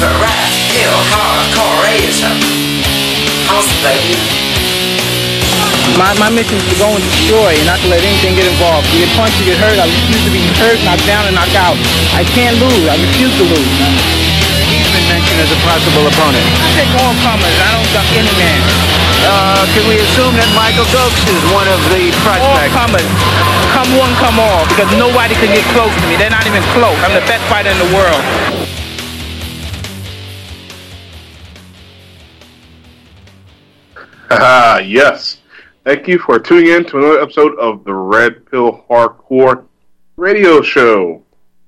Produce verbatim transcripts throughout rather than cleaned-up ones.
the red pill hardcore radio. How's baby? My, my mission is to go and destroy and not to let anything get involved. You get punched, you get hurt. I refuse to be hurt, knocked down, and knocked out. I can't lose. I refuse to lose. He's been mentioned as a possible opponent. I take all comers. I don't duck any man. Uh, can we assume that Michael Dokes is one of the prospects? All comers. Come one, come all. Because nobody can get close to me. They're not even close. I'm the best fighter in the world. Ah, yes. Thank you for tuning in to another episode of the Red Pill Hardcore Radio Show.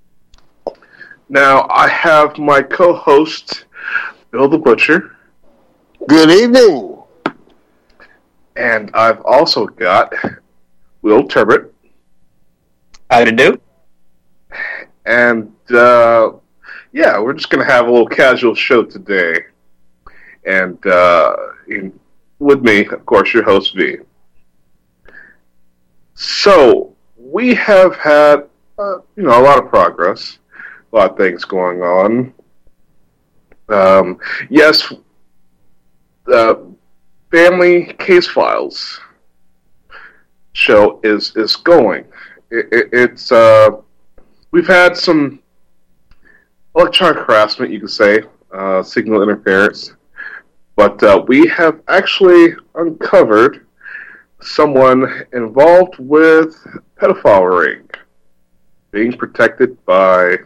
Now, I have my co-host, Bill the Butcher. Good evening. And I've also got Will Turbot. How to do? And, uh, yeah, we're just going to have a little casual show today. And, uh, in, with me, of course, your host, V. So, we have had, uh, you know, a lot of progress, a lot of things going on. Um, yes, uh, Family Case Files show is is going. It, it, it's uh, we've had some electronic harassment, you could say, uh, signal interference, but uh, we have actually uncovered someone involved with pedophile ring being protected by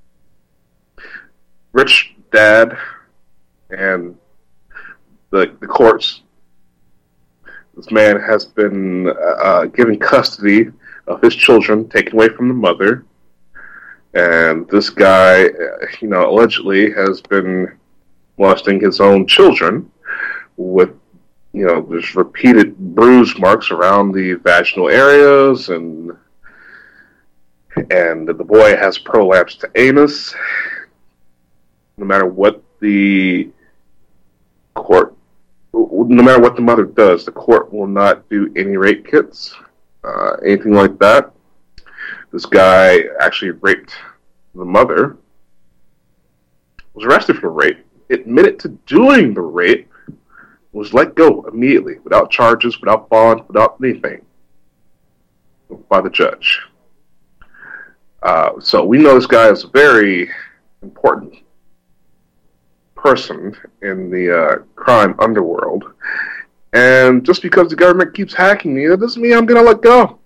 rich dad and the the courts. This man has been uh, given custody of his children, taken away from the mother, and this guy, you know, allegedly has been molesting his own children with, you know, there's repeated bruise marks around the vaginal areas, and and the boy has prolapsed anus. No matter what the court, no matter what the mother does, the court will not do any rape kits, uh, anything like that. This guy actually raped the mother, was arrested for rape, admitted to doing the rape, was let go immediately, without charges, without bond, without anything, by the judge. Uh, so we know this guy is a very important person in the uh, crime underworld, and just because the government keeps hacking me, that doesn't mean I'm going to let go.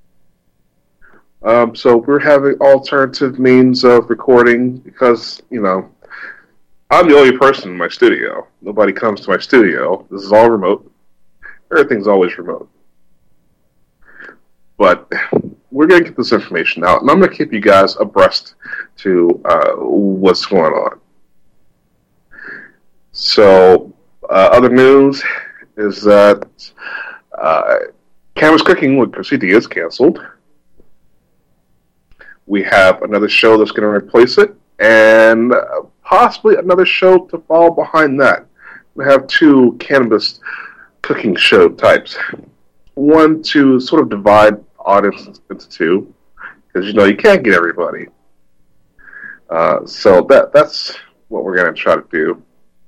Um, so we're having alternative means of recording because, you know, I'm the only person in my studio. Nobody comes to my studio. This is all remote. Everything's always remote. But we're going to get this information out, and I'm going to keep you guys abreast to uh, what's going on. So, uh, other news is that uh, Canvas Cooking with Chrissy D is canceled. We have another show that's going to replace it, and possibly another show to follow behind that. We have two cannabis cooking show types. One to sort of divide audience into two, because, you know, you can't get everybody. Uh, so that that's what we're going to try to do.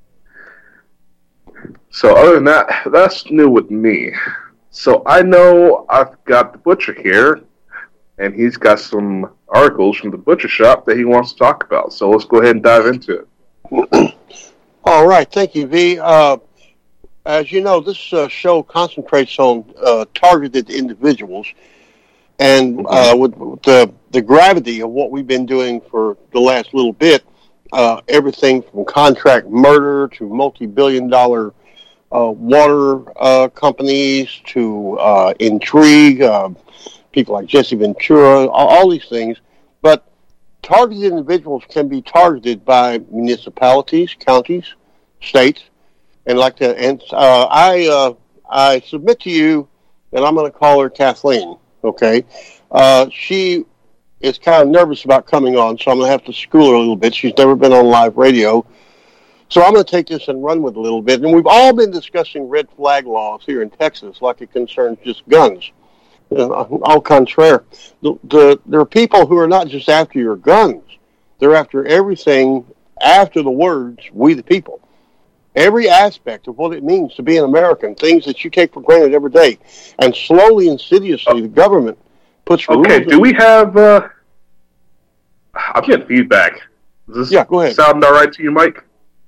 So other than that, that's new with me. So I know I've got the Butcher here, and he's got some articles from the Butcher Shop that he wants to talk about. So let's go ahead and dive into it. All right, thank you, V. Uh, as you know, this uh, show concentrates on uh, targeted individuals, and uh, with, with the, the gravity of what we've been doing for the last little bit, uh, everything from contract murder to multi-billion dollar uh, water uh, companies to uh, intrigue, uh, people like Jesse Ventura, all, all these things. But targeted individuals can be targeted by municipalities, counties, states, and like that. And uh, I uh, I submit to you, and I'm going to call her Kathleen. Okay, uh, she is kind of nervous about coming on, so I'm going to have to school her a little bit. She's never been on live radio, so I'm going to take this and run with it a little bit. And we've all been discussing red flag laws here in Texas, like it concerns just guns. Au contraire, the, the, there are people who are not just after your guns; they're after everything after the words, we the people. Every aspect of what it means to be an American, things that you take for granted every day. And slowly, insidiously, the government puts rules. Okay, do we have... Uh, I'm getting feedback. Does this yeah, go ahead. sound all right to you, Mike?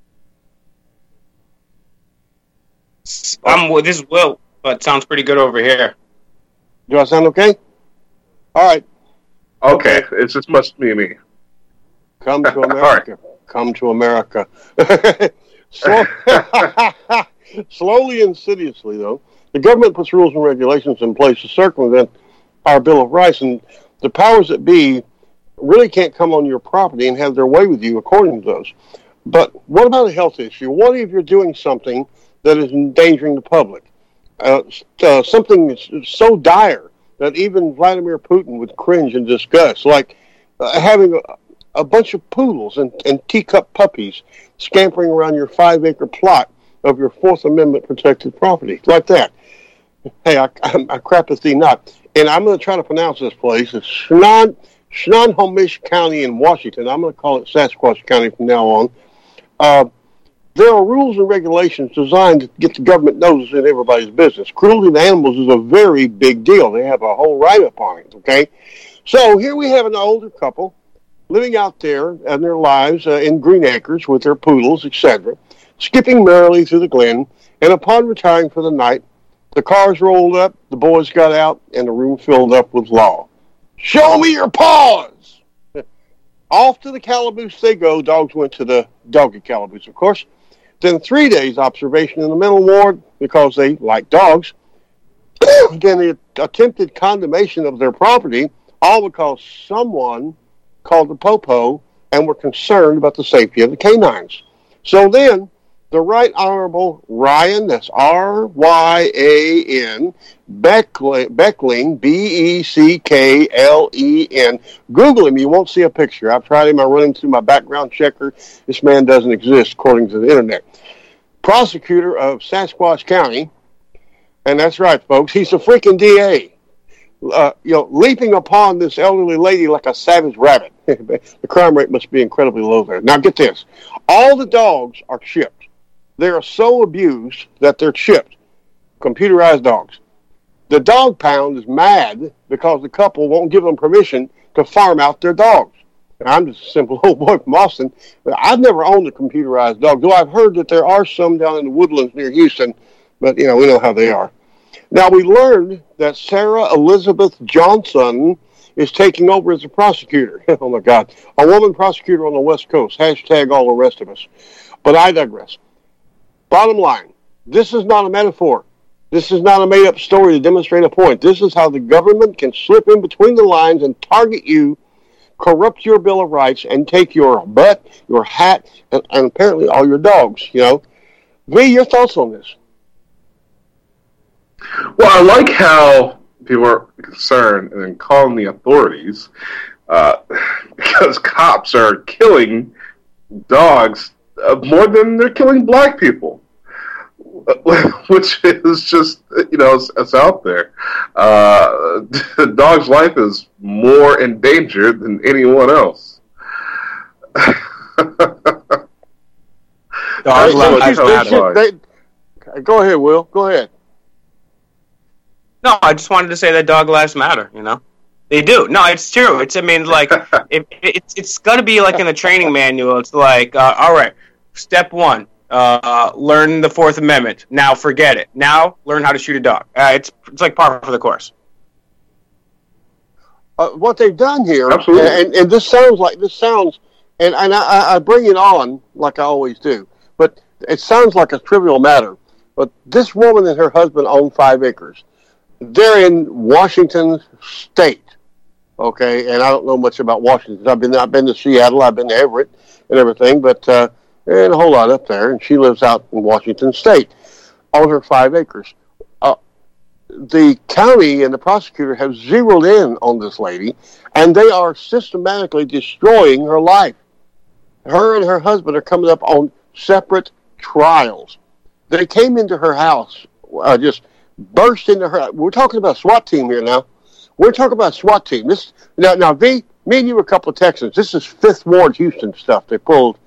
I'm, well, this is Will, but it sounds pretty good over here. Do I sound okay? All right. Okay, okay. It's just must be me. Come to America. Right. Come to America. Slow, slowly and insidiously, though, the government puts rules and regulations in place to circumvent our Bill of Rights, and the powers that be really can't come on your property and have their way with you according to those. But what about a health issue? What if you're doing something that is endangering the public? Uh, uh, something that's so dire that even Vladimir Putin would cringe in disgust, like uh, having a, a bunch of poodles and, and teacup puppies scampering around your five-acre plot of your Fourth Amendment protected property, like that. Hey, I, I, I crapeth thee not. And I'm going to try to pronounce this place. It's Snon, Snohomish County in Washington. I'm going to call it Sasquatch County from now on. Uh, there are rules and regulations designed to get the government notice in everybody's business. Cruelty to animals is a very big deal. They have a whole write-up on it, okay? So here we have an older couple living out there in their lives uh, in Green Acres with their poodles, et cetera, skipping merrily through the glen, and upon retiring for the night, the cars rolled up, the boys got out, and the room filled up with law. Show me your paws! Off to the calaboose they go. Dogs went to the doggy calaboose, of course. Then three days observation in the mental ward because they like dogs. Then the attempted condemnation of their property, all because someone called the Popo and were concerned about the safety of the canines. So then, the Right Honorable Ryan, that's R Y A N, Beckling, B E C K L E N. Google him, you won't see a picture. I've tried him, I run him through my background checker. This man doesn't exist, according to the internet. Prosecutor of Sasquatch County, and that's right, folks, he's a freaking D A. Uh, you know, leaping upon this elderly lady like a savage rabbit. The crime rate must be incredibly low there. Now get this. All the dogs are chipped. They are so abused that they're chipped. Computerized dogs. The dog pound is mad because the couple won't give them permission to farm out their dogs. Now, I'm just a simple old boy from Austin, but I've never owned a computerized dog, though I've heard that there are some down in the woodlands near Houston, but, you know, we know how they are. Now, we learned that Sarah Elizabeth Johnson is taking over as a prosecutor. Oh, my God. A woman prosecutor on the West Coast. Hashtag all the rest of us. But I digress. Bottom line, this is not a metaphor. This is not a made-up story to demonstrate a point. This is how the government can slip in between the lines and target you, corrupt your Bill of Rights, and take your butt, your hat, and, and apparently all your dogs, you know. V, your thoughts on this? Well, I like how people are concerned and then calling the authorities uh, because cops are killing dogs uh, more than they're killing black people, which is just, you know, it's, it's out there. Uh, the dog's life is more in danger than anyone else. Dogs life matter. They, go ahead, Will. Go ahead. No, I just wanted to say that dog lives matter, you know? They do. No, it's true. It's, I mean, like, it, it's it's got to be like in the training manual. It's like, uh, all right, step one, uh, learn the Fourth Amendment. Now forget it. Now learn how to shoot a dog. Uh, it's it's like par for the course. Uh, what they've done here, Absolutely. and, and this sounds like, this sounds, and, and I, I bring it on like I always do, but it sounds like a trivial matter. But this woman and her husband own five acres. They're in Washington State, okay, and I don't know much about Washington. I've been I've been to Seattle, I've been to Everett and everything, but uh, and a whole lot up there. And she lives out in Washington State on her five acres. Uh, the county and the prosecutor have zeroed in on this lady, and they are systematically destroying her life. Her and her husband are coming up on separate trials. They came into her house, uh, just burst into her. We're talking about a SWAT team here now. We're talking about a SWAT team. This now, now, V, me and you were a couple of Texans. This is Fifth Ward, Houston stuff they pulled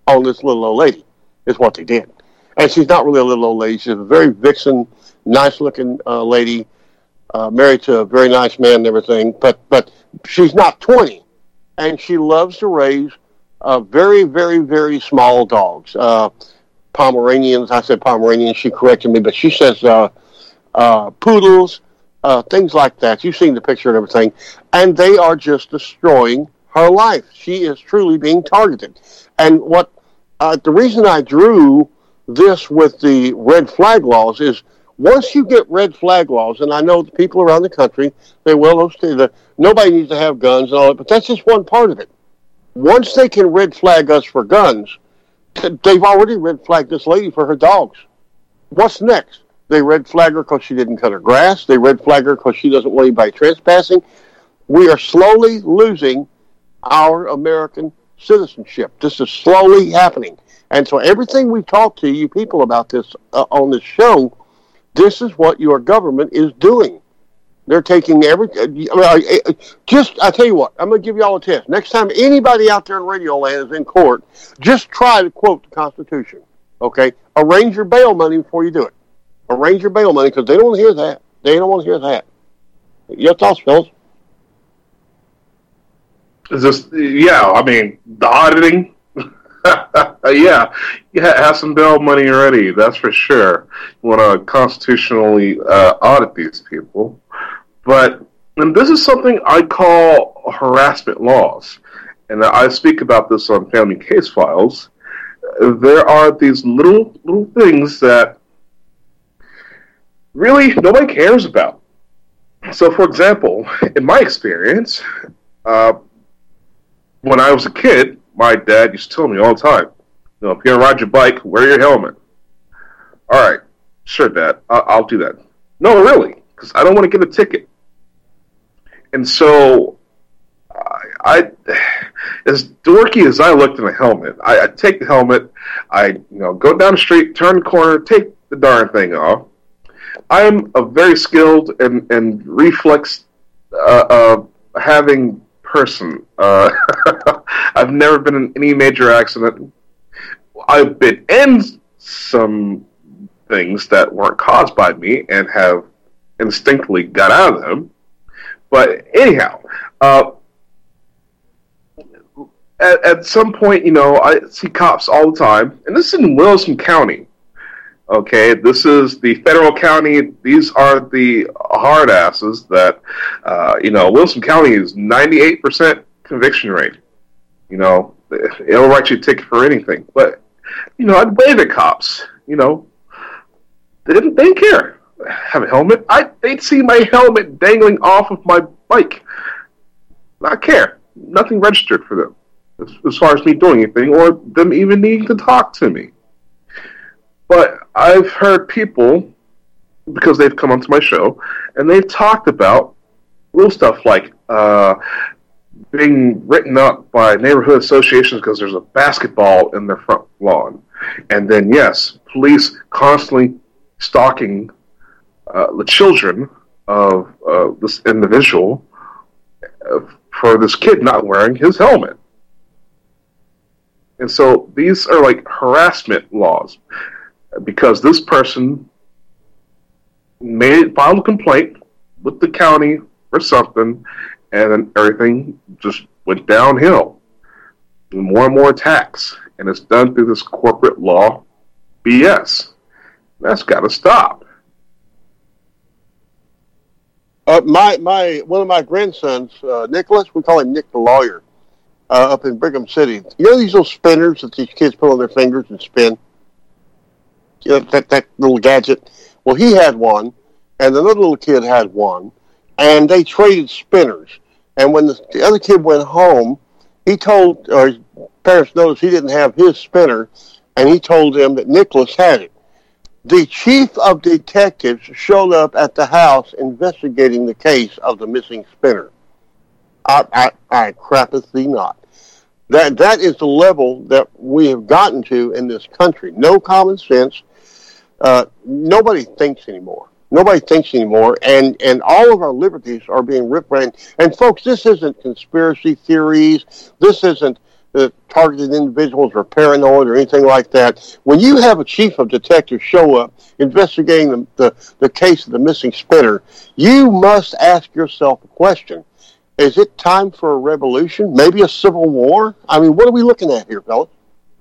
on this little old lady, is what they did. And she's not really a little old lady. She's a very vixen, nice-looking uh, lady, uh, married to a very nice man and everything. But but she's not twenty, and she loves to raise uh, very, very, very small dogs. Uh, Pomeranians, I said Pomeranians, she corrected me, but she says uh, uh, poodles, uh, things like that. You've seen the picture and everything. And they are just destroying her life. She is truly being targeted. And what uh, the reason I drew this with the red flag laws is once you get red flag laws, and I know the people around the country, they will, the, nobody needs to have guns and all that, but that's just one part of it. Once they can red flag us for guns, they've already red flagged this lady for her dogs. What's next? They red flag her because she didn't cut her grass. They red flag her because she doesn't want anybody trespassing. We are slowly losing our American citizenship. This is slowly happening. And so everything we've talked to you people about this uh, on this show, this is what your government is doing. They're taking every... Uh, just, I tell you what, I'm going to give you all a test. Next time anybody out there in Radio Land is in court, just try to quote the Constitution, okay? Arrange your bail money before you do it. Arrange your bail money, because they don't want to hear that. They don't want to hear that. Your thoughts, fellas? Is this... Yeah, I mean, the auditing... yeah, yeah, have some bail money already, that's for sure. You want to constitutionally uh, audit these people. But, and this is something I call harassment laws, and I speak about this on Family Case Files. There are these little little things that really nobody cares about. So, for example, in my experience, uh, when I was a kid, my dad used to tell me all the time, you know, if you're going to ride your bike, wear your helmet. All right, sure, Dad, I'll, I'll do that. No, really, because I don't want to get a ticket. And so, I, I, as dorky as I looked in a helmet, I, I take the helmet, I you know go down the street, turn the corner, take the darn thing off. I am a very skilled and, and reflex uh, uh, having person. Uh, I've never been in any major accident. I've been in some things that weren't caused by me and have instinctively got out of them. But anyhow, uh, at, at some point, you know, I see cops all the time, and this is in Wilson County. Okay, this is the federal county. These are the hard asses that, uh, you know, Wilson County is ninety-eight percent conviction rate. You know, it'll write you a ticket for anything. But, you know, I'd wave at cops. You know, they didn't, they didn't care. Have a helmet. I they'd see my helmet dangling off of my bike. Not care. Nothing registered for them as, as far as me doing anything or them even needing to talk to me. But I've heard people, because they've come onto my show, and they've talked about little stuff like uh, being written up by neighborhood associations because there's a basketball in their front lawn. And then, yes, police constantly stalking Uh, the children of uh, this individual uh, for this kid not wearing his helmet. And so these are like harassment laws because this person made filed a complaint with the county or something, and then everything just went downhill. More and more attacks, and it's done through this corporate law B S. That's got to stop. Uh, my my one of my grandsons, uh, Nicholas, we call him Nick the lawyer, uh, up in Brigham City. You know these little spinners that these kids put on their fingers and spin? You know, that, that little gadget? Well, he had one, and another little kid had one, and they traded spinners. And when the, the other kid went home, he told, or his parents noticed he didn't have his spinner, and he told them that Nicholas had it. The chief of detectives showed up at the house investigating the case of the missing spinner. I, I, I crappeth thee not. That that is the level that we have gotten to in this country. No common sense. Uh, nobody thinks anymore. Nobody thinks anymore, and, and all of our liberties are being ripped. And, and folks, this isn't conspiracy theories. This isn't that targeted individuals are paranoid or anything like that. When you have a chief of detectives show up investigating the, the, the case of the missing spinner, you must ask yourself a question. Is it time for a revolution? Maybe a civil war? I mean, what are we looking at here, fellas?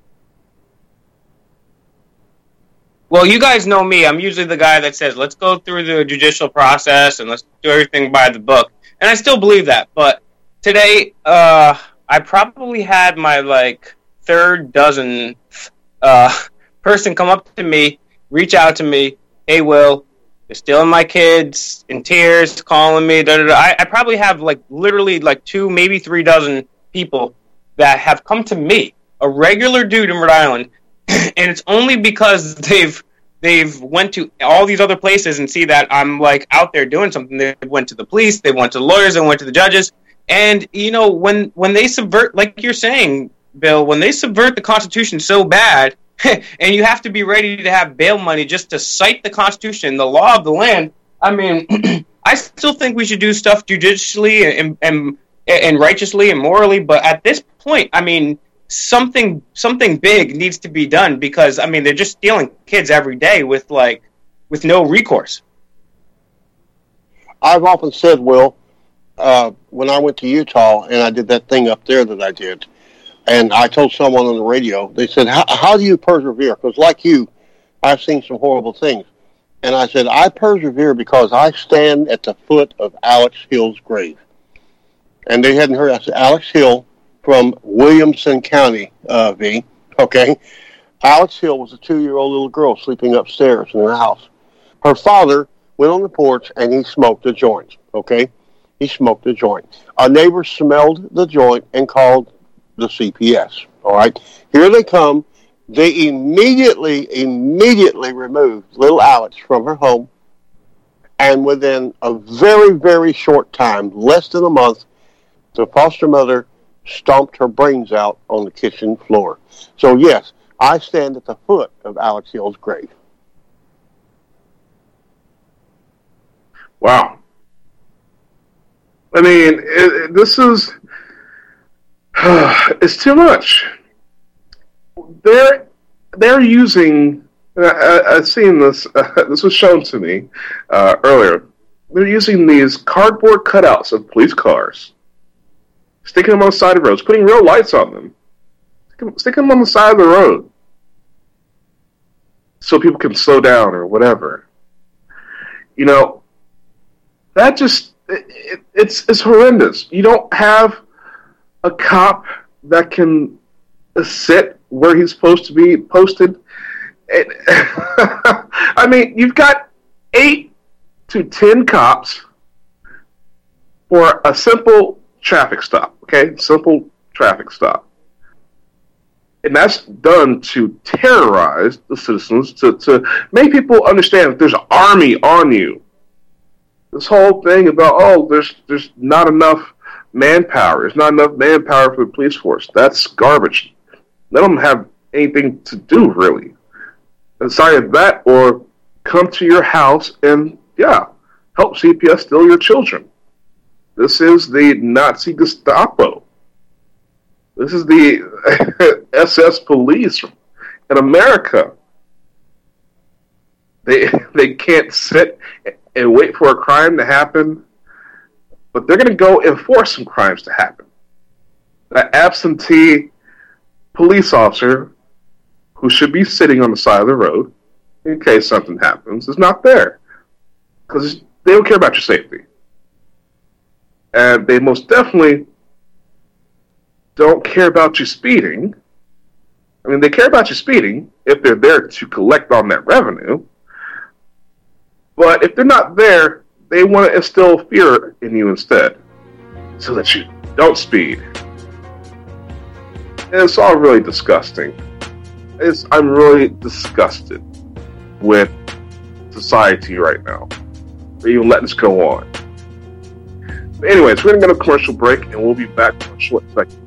Well, you guys know me. I'm usually the guy that says, let's go through the judicial process and let's do everything by the book. And I still believe that. But today, uh, I probably had my, like, third dozen uh, person come up to me, reach out to me, hey, Will, they're stealing my kids, in tears, calling me. Da, da, da. I, I probably have, like, literally, like, two, maybe three dozen people that have come to me, a regular dude in Rhode Island, and it's only because they've they've went to all these other places and see that I'm, like, out there doing something. They went to the police, they went to the lawyers, they went to the judges. And, you know, when, when they subvert, like you're saying, Bill, when they subvert the Constitution so bad, and you have to be ready to have bail money just to cite the Constitution, the law of the land, I mean, I still think we should do stuff judicially and, and and righteously and morally, but at this point, I mean, something something big needs to be done because, I mean, they're just stealing kids every day with, like, with no recourse. I've often said, Will, uh, when I went to Utah and I did that thing up there that I did, and I told someone on the radio, they said, how, how do you persevere? Because like you, I've seen some horrible things. And I said, I persevere because I stand at the foot of Alex Hill's grave. And they hadn't heard. I said, Alex Hill from Williamson County, uh, V, okay? Alex Hill was a two-year-old little girl sleeping upstairs in her house. Her father went on the porch and he smoked a joint, okay? He smoked a joint. A neighbor smelled the joint and called the C P S, all right? Here they come. They immediately, immediately removed little Alex from her home, and within a very, very short time, less than a month, the foster mother stomped her brains out on the kitchen floor. So, yes, I stand at the foot of Alex Hill's grave. Wow. I mean, it, it, this is... it's too much. They're they're using. I, I've seen this. Uh, this was shown to me uh, earlier. They're using these cardboard cutouts of police cars, sticking them on the side of roads, putting real lights on them, sticking, sticking them on the side of the road, so people can slow down or whatever. You know, that just it, it, it's it's horrendous. You don't have a cop that can sit where he's supposed to be posted. It, I mean, you've got eight to ten cops for a simple traffic stop, okay? Simple traffic stop. And that's done to terrorize the citizens, to, to make people understand that there's an army on you. This whole thing about, oh, there's there's not enough manpower. There's not enough manpower for the police force. That's garbage. They don't have anything to do, really. Aside that, or come to your house and, yeah, help C P S steal your children. This is the Nazi Gestapo. This is the S S police in America. They they can't sit and wait for a crime to happen, but they're going to go and force some crimes to happen. That absentee police officer who should be sitting on the side of the road in case something happens is not there because they don't care about your safety. And they most definitely don't care about you speeding. I mean, they care about you speeding if they're there to collect on that revenue. But if they're not there, they want to instill fear in you instead so that you don't speed. And it's all really disgusting. It's, I'm really disgusted with society right now. They're even letting this go on. But anyways, we're going to go to a commercial break, and we'll be back in a short second.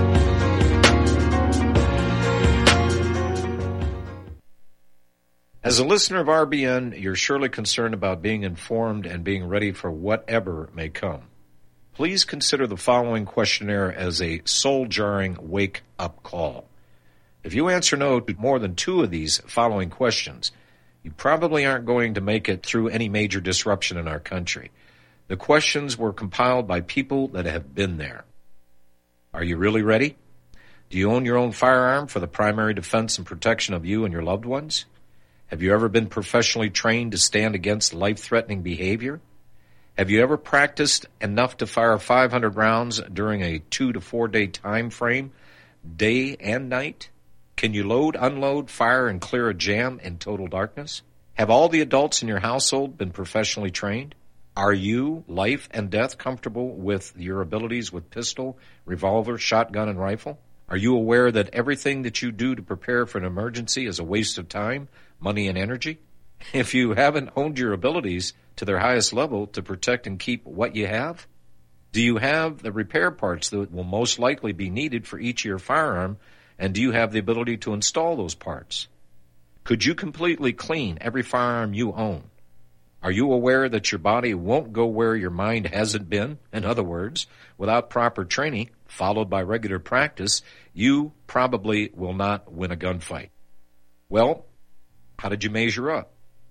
As As a listener of R B N, you're surely concerned about being informed and being ready for whatever may come. Please consider the following questionnaire as a soul-jarring wake-up call. If you answer no to more than two of these following questions, you probably aren't going to make it through any major disruption in our country. The questions were compiled by people that have been there. Are you really ready? Do you own your own firearm for the primary defense and protection of you and your loved ones? Have you ever been professionally trained to stand against life-threatening behavior? Have you ever practiced enough to fire five hundred rounds during a two to four day time frame, day and night? Can you load, unload, fire, and clear a jam in total darkness? Have all the adults in your household been professionally trained? Are you, life and death, comfortable with your abilities with pistol, revolver, shotgun, and rifle? Are you aware that everything that you do to prepare for an emergency is a waste of time, money, and energy? If you haven't honed your abilities to their highest level to protect and keep what you have, do you have the repair parts that will most likely be needed for each of your firearm, and do you have the ability to install those parts? Could you completely clean every firearm you own? Are you aware that your body won't go where your mind hasn't been? In other words, without proper training, followed by regular practice, you probably will not win a gunfight. Well, how did you measure up?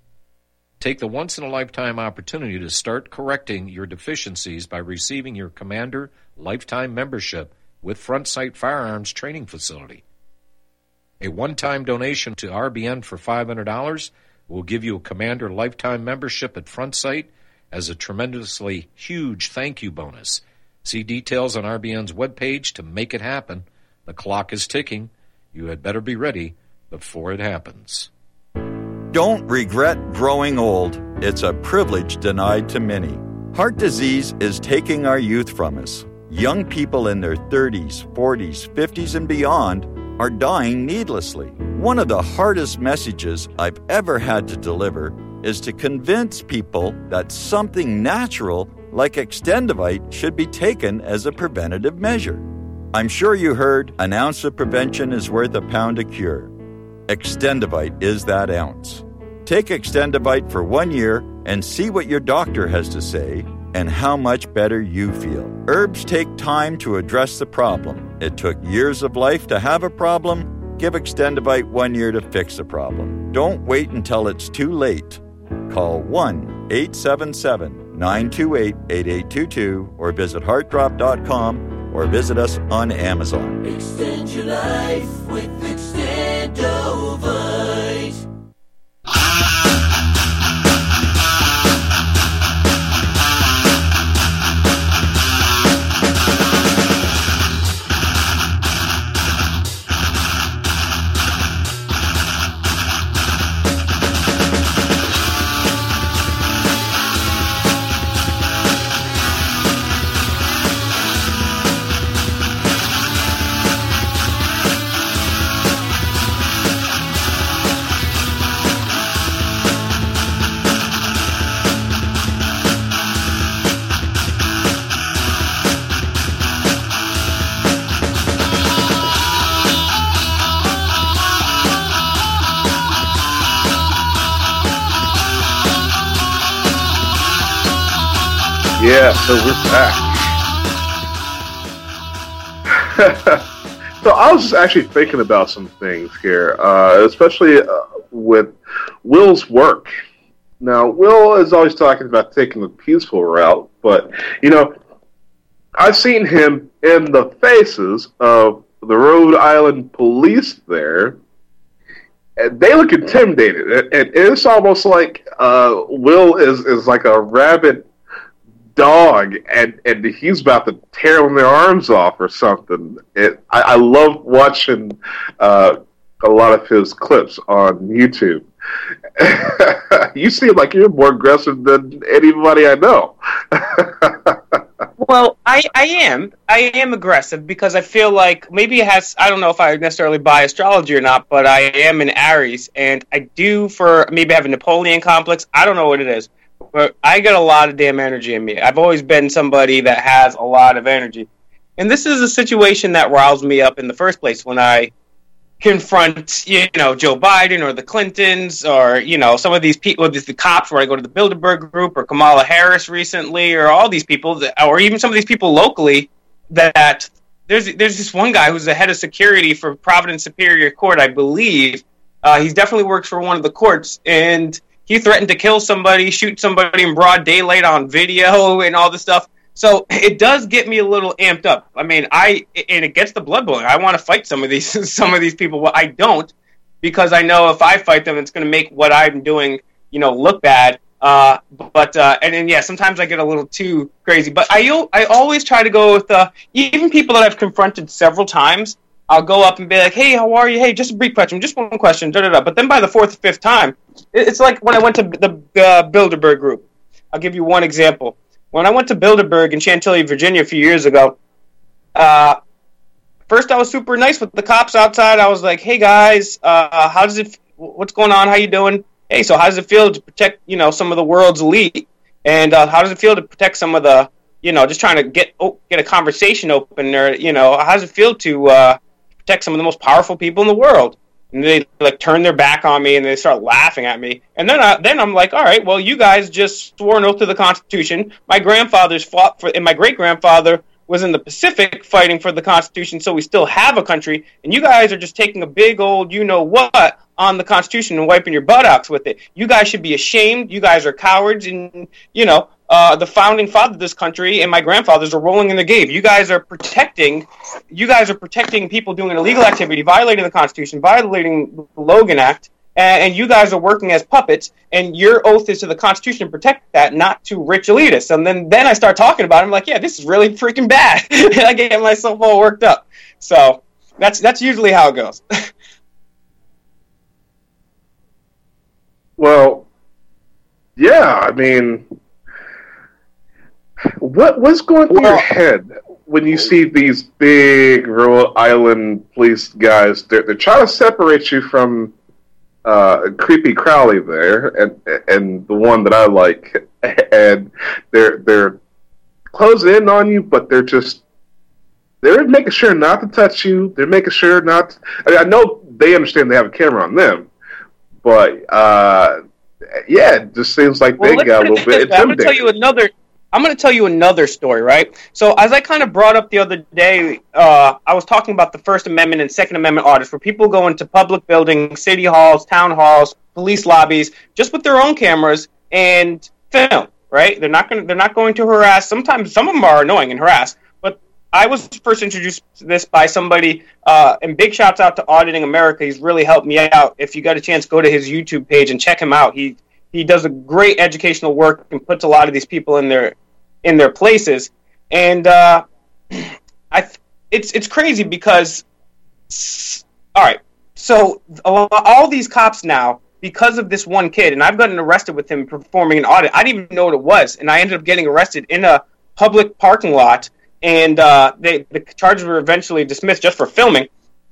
Take the once-in-a-lifetime opportunity to start correcting your deficiencies by receiving your Commander Lifetime Membership with Front Sight Firearms Training Facility. A one-time donation to R B N for five hundred dollars will give you a Commander Lifetime Membership at Front Sight as a tremendously huge thank you bonus. See details on R B N's webpage to make it happen. The clock is ticking. You had better be ready before it happens. Don't regret growing old. It's a privilege denied to many. Heart disease is taking our youth from us. Young people in their thirties, forties, fifties, and beyond are dying needlessly. One of the hardest messages I've ever had to deliver is to convince people that something natural like Extendivite should be taken as a preventative measure. I'm sure you heard an ounce of prevention is worth a pound of cure. Extendivite is that ounce. Take Extendivite for one year and see what your doctor has to say and how much better you feel. Herbs take time to address the problem. It took years of life to have a problem. Give Extendivite one year to fix the problem. Don't wait until it's too late. Call one eight seven seven, nine two eight, eight eight two two or visit heart drop dot com or visit us on Amazon. Extend your life with Extendovite. Yeah, so we're back. So I was just actually thinking about some things here, uh, especially uh, with Will's work. Now, Will is always talking about taking the peaceful route, but, you know, I've seen him in the faces of the Rhode Island police there, and they look intimidated. And, and it's almost like uh, Will is, is like a rabid dog, and, and he's about to tear them their arms off or something. It, I, I love watching uh, a lot of his clips on YouTube. You seem like you're more aggressive than anybody I know. Well, I, I am. I am aggressive because I feel like maybe it has, I don't know if I necessarily buy astrology or not, but I am an Aries, and I do for maybe have a Napoleon complex. I don't know what it is. But I get a lot of damn energy in me. I've always been somebody that has a lot of energy. And this is a situation that riles me up in the first place when I confront, you know, Joe Biden or the Clintons or, you know, some of these people, the cops where I go to the Bilderberg group or Kamala Harris recently or all these people, that, or even some of these people locally that there's there's this one guy who's the head of security for Providence Superior Court, I believe. Uh, he definitely works for one of the courts, and he threatened to kill somebody, shoot somebody in broad daylight on video and all this stuff. So it does get me a little amped up. I mean, I and it gets the blood boiling. I want to fight some of these some of these people. Well, I don't, because I know if I fight them, it's going to make what I'm doing, you know, look bad. Uh, but uh, and then yeah, sometimes I get a little too crazy. But I I always try to go with uh, even people that I've confronted several times. I'll go up and be like, "Hey, how are you? Hey, just a brief question, just one question." Da da da. But then by the fourth or fifth time, it's like when I went to the uh, Bilderberg group. I'll give you one example. When I went to Bilderberg in Chantilly, Virginia, a few years ago, uh, first I was super nice with the cops outside. I was like, "Hey guys, uh, how does it? What's going on? How you doing? Hey, so how does it feel to protect, you know, some of the world's elite? And uh, how does it feel to protect some of the, you know, just trying to get oh, get a conversation open, or you know, how does it feel to uh, protect some of the most powerful people in the world?" And they like turn their back on me and they start laughing at me. And then I, then I'm like, all right, well, you guys just swore an oath to the Constitution. My grandfathers fought for, and my great grandfather was in the Pacific fighting for the Constitution, so we still have a country. And you guys are just taking a big old you know what on the Constitution and wiping your buttocks with it. You guys should be ashamed. You guys are cowards, and you know. Uh, the founding father of this country and my grandfathers are rolling in the grave. You guys are protecting, you guys are protecting people doing illegal activity, violating the Constitution, violating the Logan Act, and, and you guys are working as puppets. And your oath is to the Constitution to protect that, not to rich elitists. And then, then I start talking about it. I'm like, yeah, this is really freaking bad. And I get myself all worked up. So that's that's usually how it goes. Well, yeah, I mean. What what's going through your head when you see these big Rhode Island police guys? They're they're trying to separate you from uh, Creepy Crowley there, and and the one that I like, and they're they're closing in on you, but they're just they're making sure not to touch you. They're making sure not. I mean, I know they understand they have a camera on them, but uh, yeah, it just seems like well, they got a little bit intimidated. I'm going to tell you another. I'm going to tell you another story, right? So as I kind of brought up the other day, uh, I was talking about the First Amendment and Second Amendment audits, where people go into public buildings, city halls, town halls, police lobbies, just with their own cameras and film, right? They're not going. They're not going to harass. Sometimes some of them are annoying and harass. But I was first introduced to this by somebody, uh, and big shouts out to Auditing America. He's really helped me out. If you got a chance, go to his YouTube page and check him out. He he does a great educational work and puts a lot of these people in their in their places. And uh, I, it's it's crazy because, all right, so all these cops now, because of this one kid, and I've gotten arrested with him performing an audit. I didn't even know what it was, and I ended up getting arrested in a public parking lot, and uh, they, the charges were eventually dismissed just for filming.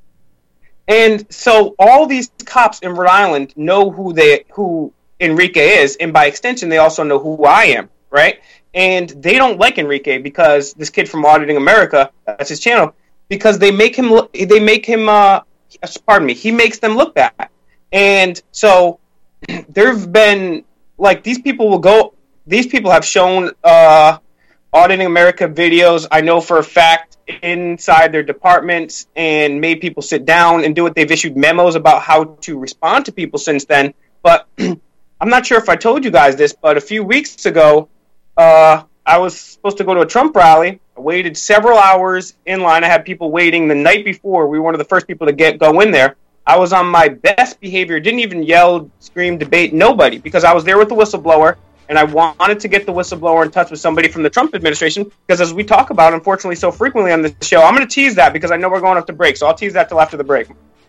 And so all these cops in Rhode Island know who they who Enrique is, and by extension, they also know who I am, right? And they don't like Enrique because this kid from Auditing America, that's his channel, because they make him look, they make him, uh, pardon me, he makes them look bad. And so there have been, like, these people will go, these people have shown uh, Auditing America videos, I know for a fact, inside their departments and made people sit down and do it. They've issued memos about how to respond to people since then. But I'm not sure if I told you guys this, but a few weeks ago, Uh, I was supposed to go to a Trump rally. I waited several hours in line. I had people waiting the night before. We were one of the first people to get go in there. I was on my best behavior. Didn't even yell, scream, debate, nobody, because I was there with the whistleblower, and I wanted to get the whistleblower in touch with somebody from the Trump administration, because as we talk about, unfortunately, so frequently on this show, I'm going to tease that because I know we're going up to break, so I'll tease that till after the break.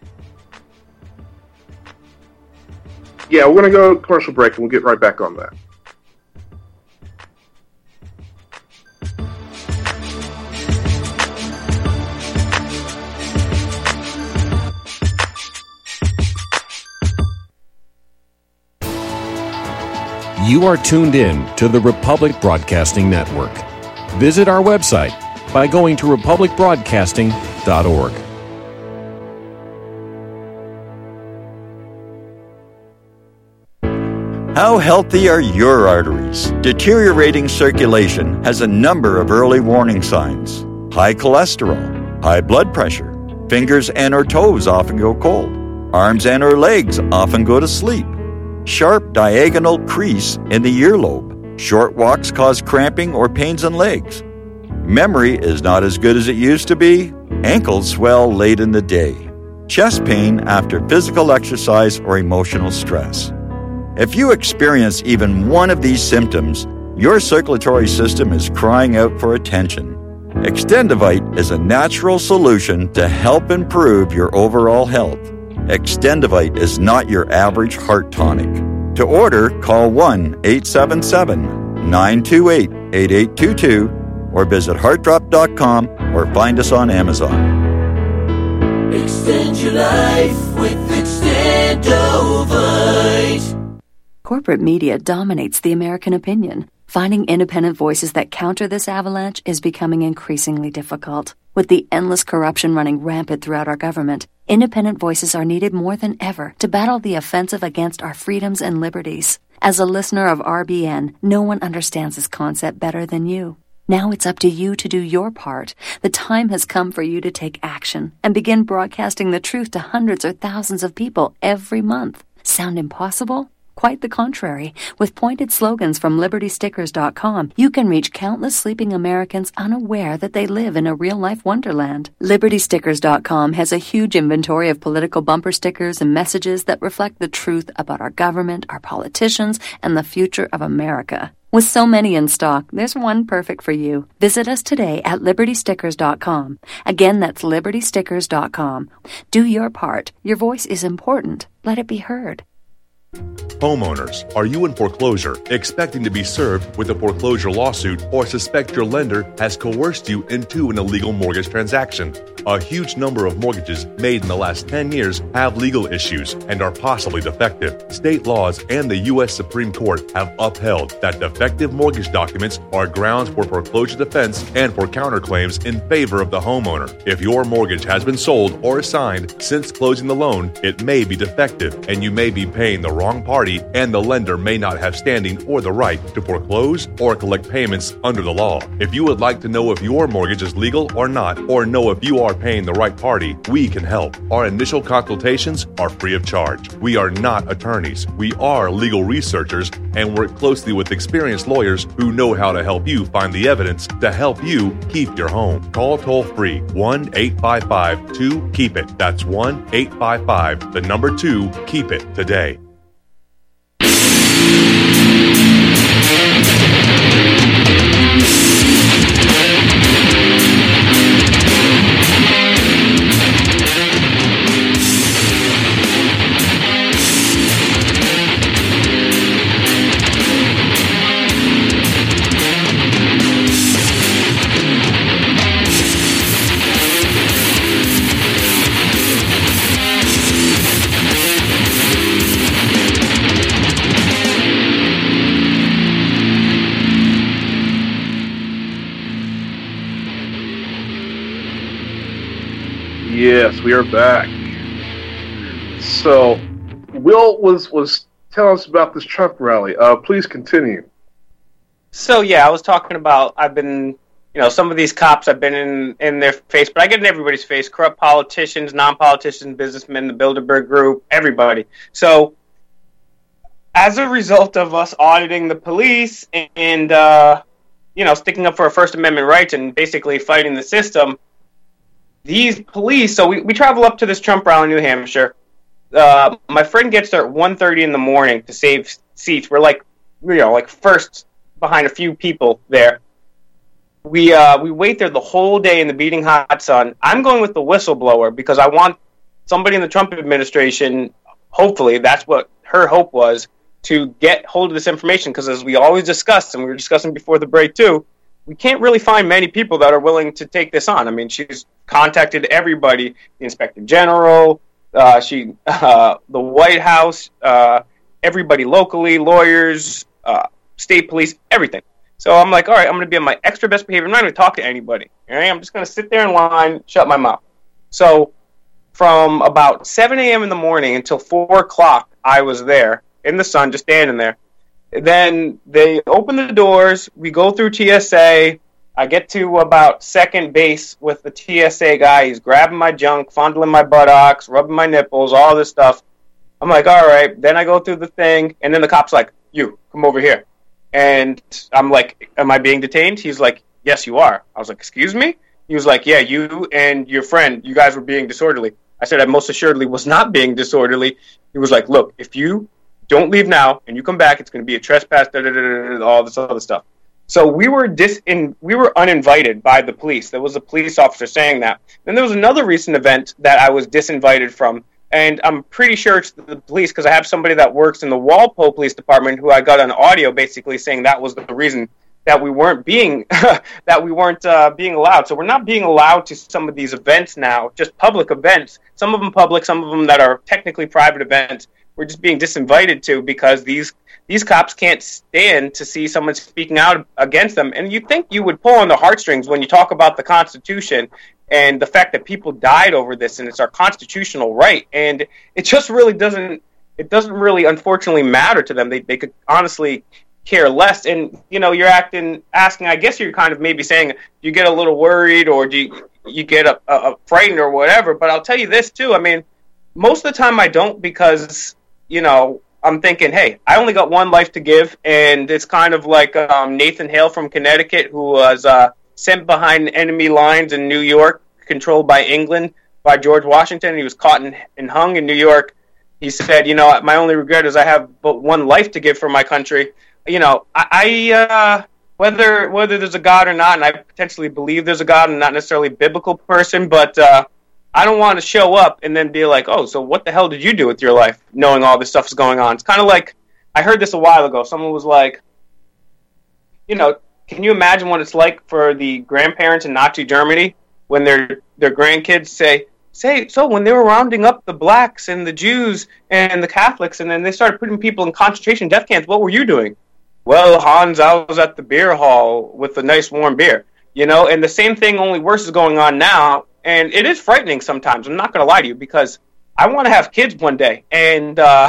Yeah, we're going to go commercial break, and we'll get right back on that. You are tuned in to the Republic Broadcasting Network. Visit our website by going to republic broadcasting dot org. How healthy are your arteries? Deteriorating circulation has a number of early warning signs. High cholesterol, high blood pressure. Fingers and or toes often go cold. Arms and or legs often go to sleep. Sharp diagonal crease in the earlobe. Short walks cause cramping or pains in legs. Memory is not as good as it used to be. Ankles swell late in the day. Chest pain after physical exercise or emotional stress. If you experience even one of these symptoms, your circulatory system is crying out for attention. Extendivite is a natural solution to help improve your overall health. Extendivite is not your average heart tonic. To order, call one eight seven seven, nine two eight, eight eight two two or visit heart drop dot com or find us on Amazon. Extend your life with Extendovite. Corporate media dominates the American opinion. Finding independent voices that counter this avalanche is becoming increasingly difficult. With the endless corruption running rampant throughout our government, independent voices are needed more than ever to battle the offensive against our freedoms and liberties. As a listener of R B N, no one understands this concept better than you. Now it's up to you to do your part. The time has come for you to take action and begin broadcasting the truth to hundreds or thousands of people every month. Sound impossible? Quite the contrary. With pointed slogans from liberty stickers dot com, you can reach countless sleeping Americans unaware that they live in a real-life wonderland. liberty stickers dot com has a huge inventory of political bumper stickers and messages that reflect the truth about our government, our politicians, and the future of America. With so many in stock, there's one perfect for you. Visit us today at liberty stickers dot com. Again, that's liberty stickers dot com. Do your part. Your voice is important. Let it be heard. Homeowners, are you in foreclosure, expecting to be served with a foreclosure lawsuit, or suspect your lender has coerced you into an illegal mortgage transaction? A huge number of mortgages made in the last ten years have legal issues and are possibly defective. State laws and the U S Supreme Court have upheld that defective mortgage documents are grounds for foreclosure defense and for counterclaims in favor of the homeowner. If your mortgage has been sold or assigned since closing the loan, it may be defective and you may be paying the wrong party, and the lender may not have standing or the right to foreclose or collect payments under the law. If you would like to know if your mortgage is legal or not, or know if you are paying the right party, we can help. Our initial consultations are free of charge. We are not attorneys. We are legal researchers and work closely with experienced lawyers who know how to help you find the evidence to help you keep your home. Call toll free one eight five five two keep it. That's one eight five five, the number two, keep it today. Yes, we are back. So, Will was was telling us about this Trump rally. Uh, please continue. So yeah, I was talking about I've been, you know, some of these cops I've been in in their face, but I get in everybody's face: corrupt politicians, non-politicians, businessmen, the Bilderberg Group, everybody. So, as a result of us auditing the police and uh, you know, sticking up for our First Amendment rights and basically fighting the system. These police, so we, we travel up to this Trump rally in New Hampshire. Uh, my friend gets there at one thirty in the morning to save seats. We're like, you know, like first behind a few people there. We uh, we wait there the whole day in the beating hot sun. I'm going with the whistleblower because I want somebody in the Trump administration, hopefully, that's what her hope was, to get hold of this information because as we always discussed, and we were discussing before the break too, we can't really find many people that are willing to take this on. I mean, she's contacted everybody, the Inspector General, uh, she, uh, the White House, uh, everybody locally, lawyers, uh, state police, everything. So I'm like, all right, I'm going to be on my extra best behavior. I'm not going to talk to anybody. All right? I'm just going to sit there in line, shut my mouth. So from about seven a.m. in the morning until four o'clock, I was there in the sun, just standing there. then they open the doors. We go through T S A. I get to about second base with the T S A guy. He's grabbing my junk, fondling my buttocks, rubbing my nipples, all this stuff. I'm like, all right. Then I go through the thing, and then the cop's like, you, come over here. And I'm like, am I being detained? He's like, yes, you are. I was like, excuse me? He was like, yeah, you and your friend, you guys were being disorderly. I said, I most assuredly was not being disorderly. He was like, look, if you don't leave now and you come back, it's going to be a trespass, da, da, da, da, da, all this other stuff. So we were dis in, we were uninvited by the police. There was a police officer saying that. Then there was another recent event that I was disinvited from, and I'm pretty sure it's the police because I have somebody that works in the Walpole Police Department who I got on audio basically saying that was the reason that we weren't being that we weren't uh, being allowed. So we're not being allowed to some of these events now, just public events. Some of them public, some of them that are technically private events. We're just being disinvited to because these these cops can't stand to see someone speaking out against them. And you think you would pull on the heartstrings when you talk about the Constitution and the fact that people died over this, and it's our constitutional right. And it just really doesn't. It doesn't really, unfortunately, matter to them. They they could honestly care less. And you know, you're acting, asking. I guess you're kind of maybe saying, do you get a little worried, or do you, you get a, a, a frightened, or whatever? But I'll tell you this too. I mean, most of the time I don't, because you know, I'm thinking, hey, I only got one life to give, and it's kind of like um, Nathan Hale from Connecticut, who was uh, sent behind enemy lines in New York, controlled by England, by George Washington. He was caught and, and hung in New York. He said, you know, my only regret is I have but one life to give for my country. You know, I, I uh, whether whether there's a God or not, and I potentially believe there's a God, and not necessarily a biblical person, but uh, I don't want to show up and then be like, oh, so what the hell did you do with your life, knowing all this stuff is going on? It's kind of like, I heard this a while ago. Someone was like, you know, can you imagine what it's like for the grandparents in Nazi Germany when their their grandkids say, say, so when they were rounding up the blacks and the Jews and the Catholics, and then they started putting people in concentration death camps, what were you doing? Well, Hans, I was at the beer hall with a nice warm beer. You know, and the same thing, only worse, is going on now. And it is frightening sometimes. I'm not going to lie to you, because I want to have kids one day. And uh,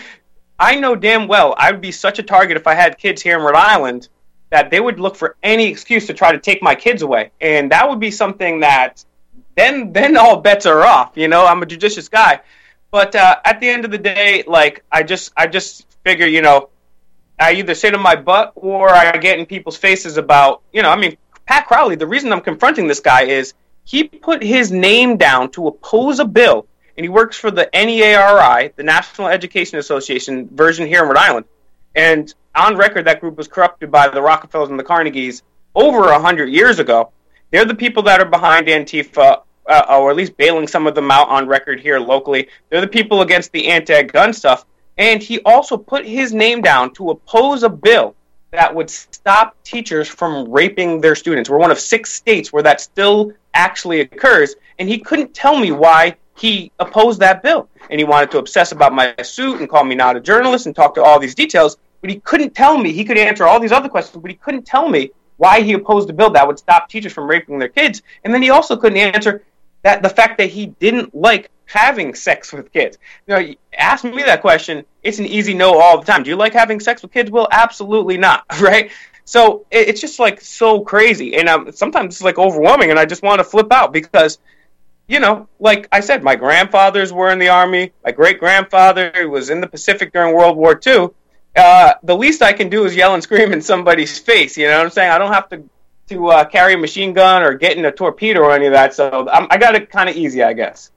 I know damn well I would be such a target if I had kids here in Rhode Island that they would look for any excuse to try to take my kids away. And that would be something that then then all bets are off. You know, I'm a judicious guy. But uh, at the end of the day, like, I just I just figure, you know, I either sit on my butt or I get in people's faces about, you know, I mean, Pat Crowley, the reason I'm confronting this guy is he put his name down to oppose a bill, and he works for the N E A R I, the National Education Association version here in Rhode Island. And on record, that group was corrupted by the Rockefellers and the Carnegies over a hundred years ago. They're the people that are behind Antifa, uh, or at least bailing some of them out on record here locally. They're the people against the anti-gun stuff. And he also put his name down to oppose a bill that would stop teachers from raping their students. We're one of six states where that still actually occurs, and he couldn't tell me why he opposed that bill. And he wanted to obsess about my suit and call me not a journalist and talk to all these details, but he couldn't tell me. He could answer all these other questions, but he couldn't tell me why he opposed a bill that would stop teachers from raping their kids. And then he also couldn't answer that the fact that he didn't like having sex with kids. You know, ask me that question, it's an easy no all the time. Do you like having sex with kids? Well, absolutely not, right? So it's just like so crazy, and um, sometimes it's like overwhelming, and I just want to flip out because, you know, like I said, my grandfathers were in the Army. My great-grandfather was in the Pacific during World War Two. Uh, the least I can do is yell and scream in somebody's face, you know what I'm saying? I don't have to, to uh, carry a machine gun or get in a torpedo or any of that, so I'm, I got it kind of easy, I guess.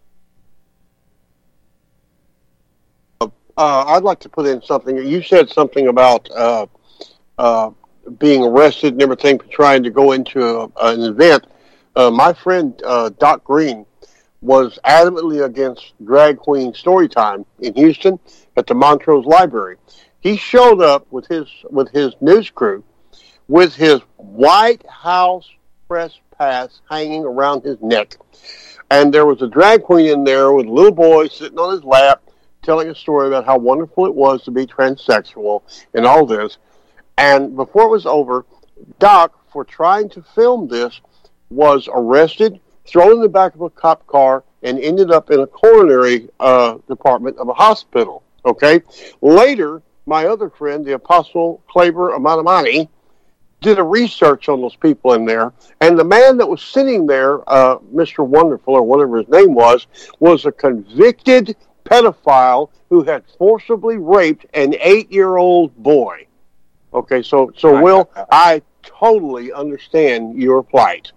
Uh, I'd like to put in something. You said something about uh, uh, being arrested and everything for trying to go into a, an event. Uh, my friend uh, Doc Green was adamantly against drag queen story time in Houston at the Montrose Library. He showed up with his with his news crew with his White House press pass hanging around his neck, and there was a drag queen in there with a little boy sitting on his lap telling a story about how wonderful it was to be transsexual and all this. And before it was over, Doc, for trying to film this, was arrested, thrown in the back of a cop car, and ended up in a coronary uh, department of a hospital. Okay? Later, my other friend, the Apostle Claver Amanamani, did a research on those people in there, and the man that was sitting there, uh, Mister Wonderful, or whatever his name was, was a convicted pedophile who had forcibly raped an eight-year-old boy. Okay, so, so Will, I totally understand your plight.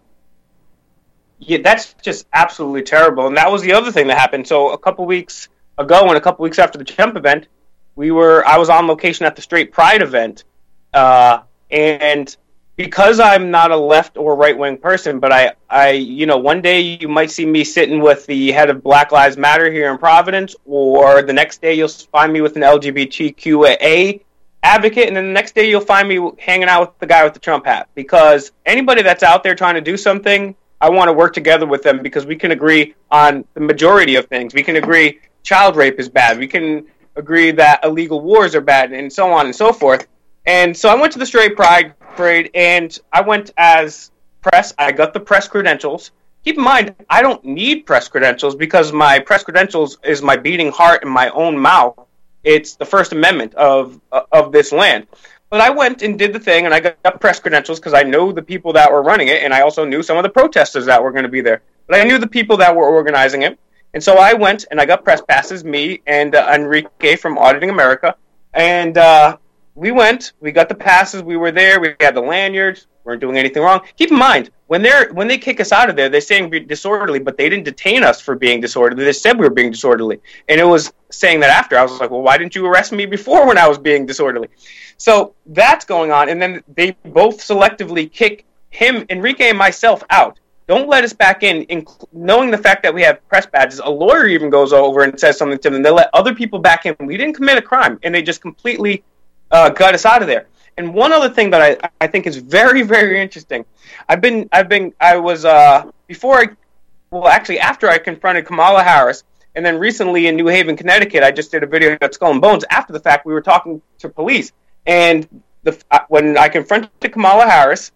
Yeah, that's just absolutely terrible. And that was the other thing that happened. So a couple weeks ago and a couple weeks after the Jump event, we were I was on location at the Straight Pride event. Uh, and because I'm not a left or right-wing person, but I, I, you know, one day you might see me sitting with the head of Black Lives Matter here in Providence, or the next day you'll find me with an L G B T Q A advocate, and then the next day you'll find me hanging out with the guy with the Trump hat. Because anybody that's out there trying to do something, I want to work together with them because we can agree on the majority of things. We can agree child rape is bad. We can agree that illegal wars are bad, and so on and so forth. And so I went to the Straight Pride Parade, and I went as press. I got the press credentials. Keep in mind, I don't need press credentials because my press credentials is my beating heart and my own mouth. It's the First Amendment of of this land. But I went and did the thing, and I got press credentials because I know the people that were running it, and I also knew some of the protesters that were going to be there. But I knew the people that were organizing it. And so I went, and I got press passes, me and uh, Enrique from Auditing America. And uh, we went, we got the passes, we were there, we had the lanyards, weren't doing anything wrong. Keep in mind, when they're when they kick us out of there, they're saying we're disorderly, but they didn't detain us for being disorderly. They said we were being disorderly. And it was saying that after. I was like, well, why didn't you arrest me before when I was being disorderly? So that's going on, and then they both selectively kick him, Enrique, and myself out. Don't let us back in, inc- knowing the fact that we have press badges. A lawyer even goes over and says something to them. They let other people back in. We didn't commit a crime, and they just completely uh, got us out of there. And one other thing that I, I think is very, very interesting. I've been, I've been, I was, uh, before I, well, actually after I confronted Kamala Harris, and then recently in New Haven, Connecticut, I just did a video at Skull and Bones. After the fact, we were talking to police. And the, when I confronted Kamala Harris,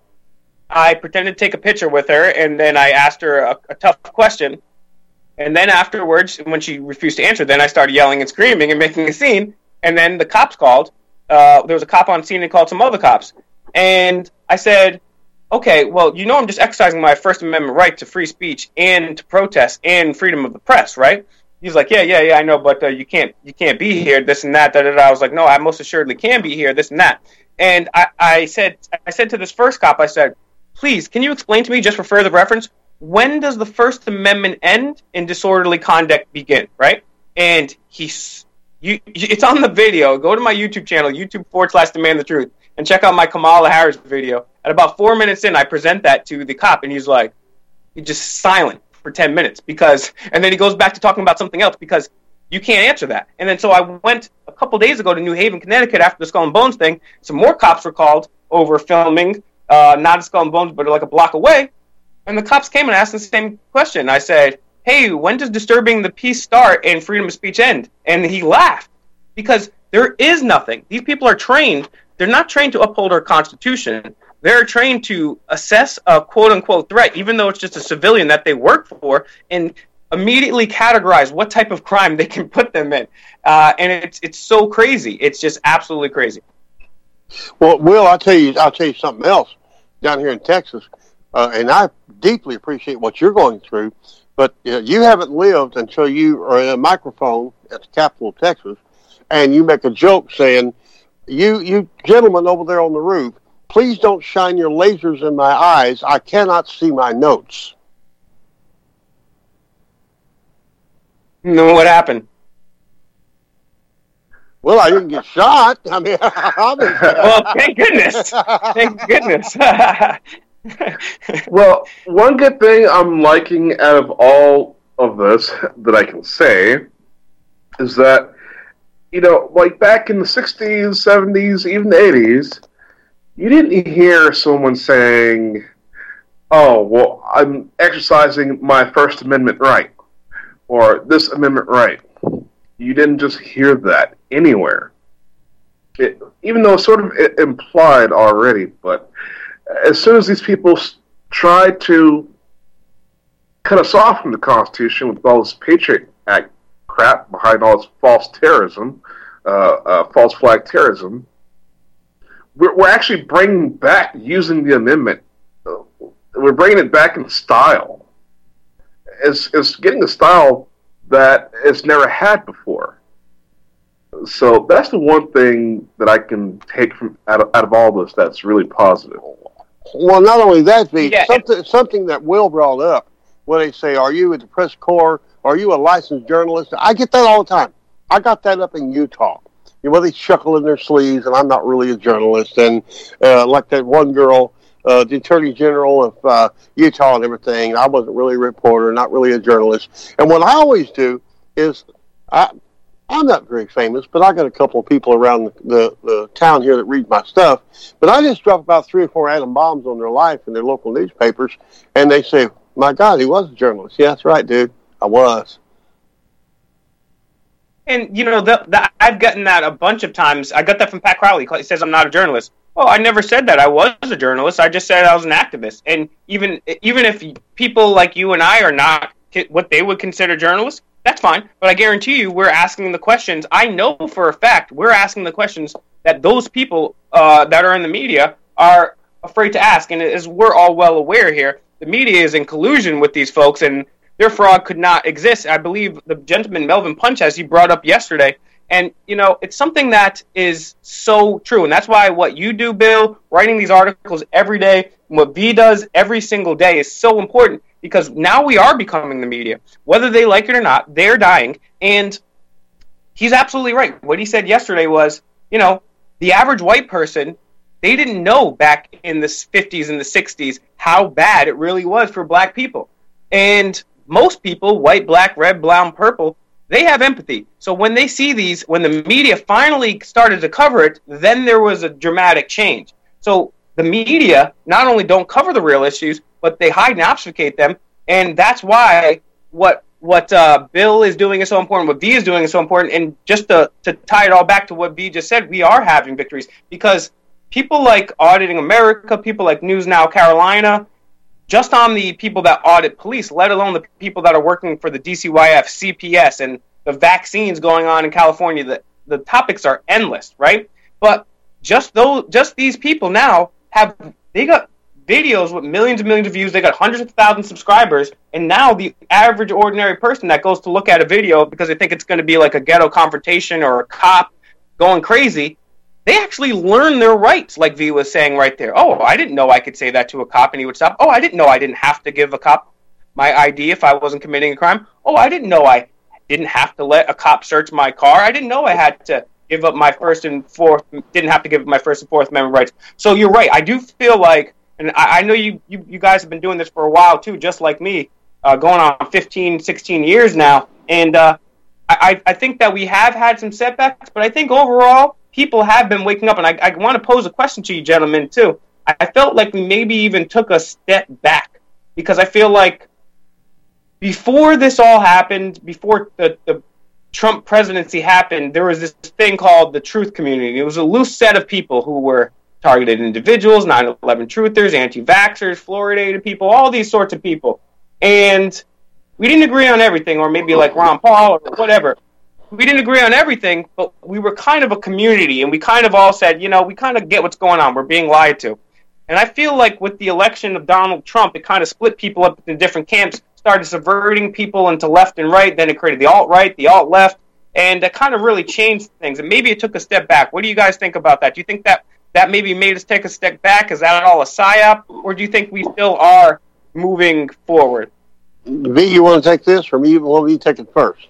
I pretended to take a picture with her, and then I asked her a, a tough question. And then afterwards, when she refused to answer, then I started yelling and screaming and making a scene. And then the cops called. Uh, there was a cop on scene and called some other cops. And I said, okay, well, you know I'm just exercising my First Amendment right to free speech and to protest and freedom of the press, right? He's like, yeah, yeah, yeah, I know, but uh, you can't you can't be here, this and that, da, da, da. I was like, no, I most assuredly can be here, this and that. And I, I said I said to this first cop, I said, please, can you explain to me, just for further reference, when does the First Amendment end and disorderly conduct begin, right? And he's, you, it's on the video. Go to my YouTube channel, YouTube forward slash Demand the Truth, and check out my Kamala Harris video. At about four minutes in, I present that to the cop, and he's like, he's just silent for ten minutes, because, and then he goes back to talking about something else, because you can't answer that. And then so I went a couple days ago to New Haven, Connecticut after the Skull and Bones thing. Some more cops were called over filming, uh, not a Skull and Bones, but like a block away. And the cops came and asked the same question. I said, hey, when does disturbing the peace start and freedom of speech end? And he laughed, because there is nothing. These people are trained. They're not trained to uphold our Constitution. They're trained to assess a quote-unquote threat, even though it's just a civilian that they work for, and immediately categorize what type of crime they can put them in. Uh, and it's it's so crazy. It's just absolutely crazy. Well, Will, I'll tell you, I'll tell you something else down here in Texas, uh, and I deeply appreciate what you're going through, but uh, you haven't lived until you are in a microphone at the Capitol of Texas, and you make a joke saying, you, you gentlemen over there on the roof, please don't shine your lasers in my eyes. I cannot see my notes. No, what happened? Well, I didn't get shot. I mean, I mean well, thank goodness. Thank goodness. Well, one good thing I'm liking out of all of this that I can say is that, you know, like back in the sixties, seventies, even the eighties, you didn't hear someone saying, oh, well, I'm exercising my First Amendment right, or this amendment right. You didn't just hear that anywhere. It, even though it's sort of implied already, but as soon as these people try to kind of soften the Constitution with all this Patriot Act crap behind all this false terrorism, uh, uh, false flag terrorism, we're, we're actually bringing back using the amendment. Uh, we're bringing it back in style. It's, it's getting a style that it's never had before. So that's the one thing that I can take from out of, out of all this that's really positive. Well, not only that, V, Yeah. something something that Will brought up when they say, "Are you with the press corps? Are you a licensed journalist?" I get that all the time. I got that up in Utah. You know, they chuckle in their sleeves, and I'm not really a journalist. And uh, like that one girl, uh, the Attorney General of uh, Utah and everything, I wasn't really a reporter, not really a journalist. And what I always do is, I, I'm not very famous, but I got a couple of people around the, the, the town here that read my stuff. But I just drop about three or four atom bombs on their life in their local newspapers, and they say, "My God, he was a journalist." Yeah, that's right, dude. I was. And, you know, the, the, I've gotten that a bunch of times. I got that from Pat Crowley. He says I'm not a journalist. Well, I never said that I was a journalist. I just said I was an activist. And even even if people like you and I are not what they would consider journalists, that's fine. But I guarantee you we're asking the questions. I know for a fact we're asking the questions that those people uh, that are in the media are afraid to ask. And as we're all well aware here, the media is in collusion with these folks, and their fraud could not exist. I believe the gentleman Melvin Punch, as he brought up yesterday, and, you know, it's something that is so true. And that's why what you do, Bill, writing these articles every day, and what V does every single day is so important, because now we are becoming the media. Whether they like it or not, they're dying. And he's absolutely right. What he said yesterday was, you know, the average white person, they didn't know back in the fifties and the sixties how bad it really was for black people. And most people, white, black, red, brown, purple, they have empathy. So when they see these, when the media finally started to cover it, then there was a dramatic change. So the media not only don't cover the real issues, but they hide and obfuscate them. And that's why what what uh, Bill is doing is so important, what V is doing is so important. And just to, to tie it all back to what V just said, we are having victories. Because people like Auditing America, people like News Now Carolina, just on the people that audit police, let alone the people that are working for the D C Y F, C P S, and the vaccines going on in California, the, the topics are endless, right? But just those, just these people now have, they got videos with millions and millions of views, they got hundreds of thousands of subscribers, and now the average ordinary person that goes to look at a video because they think it's going to be like a ghetto confrontation or a cop going crazy, they actually learn their rights, like V was saying right there. Oh, I didn't know I could say that to a cop and he would stop. Oh, I didn't know I didn't have to give a cop my I D if I wasn't committing a crime. Oh, I didn't know I didn't have to let a cop search my car. I didn't know I had to give up my first and fourth, didn't have to give up my first and fourth amendment rights. So you're right. I do feel like, and I, I know you, you, you guys have been doing this for a while too, just like me, uh, going on fifteen, sixteen years now. And uh, I, I think that we have had some setbacks, but I think overall, people have been waking up, and I, I want to pose a question to you gentlemen, too. I felt like we maybe even took a step back, because I feel like before this all happened, before the, the Trump presidency happened, there was this thing called the truth community. It was a loose set of people who were targeted individuals, nine eleven truthers, anti-vaxxers, fluoridated people, all these sorts of people. And we didn't agree on everything, or maybe like Ron Paul or whatever. We didn't agree on everything, but we were kind of a community, and we kind of all said, you know, we kind of get what's going on. We're being lied to. And I feel like with the election of Donald Trump, it kind of split people up into different camps, started subverting people into left and right, then it created the alt-right, the alt-left, and that kind of really changed things. And maybe it took a step back. What do you guys think about that? Do you think that that maybe made us take a step back? Is that all a psyop? Or do you think we still are moving forward? V, you want to take this, or me? You want me to take it first?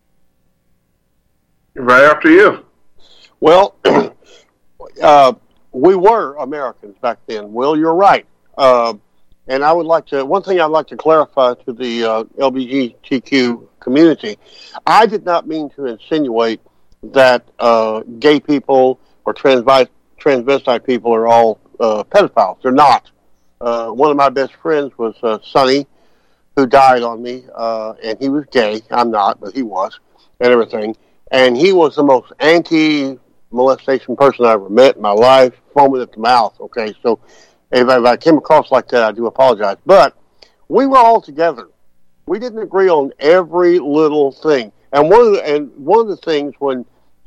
Right after you. Well, uh, we were Americans back then. Will, you're right. Uh, and I would like to, one thing I'd like to clarify to the uh, L G B T Q community, I did not mean to insinuate that uh, gay people or transvestite, transvestite people are all uh, pedophiles. They're not. Uh, one of my best friends was uh, Sonny, who died on me, uh, and he was gay. I'm not, but he was, and everything. And he was the most anti-molestation person I ever met in my life, foaming at the mouth, okay? So if I, if I came across like that, I do apologize. But we were all together. We didn't agree on every little thing. And one of the, and one of the things when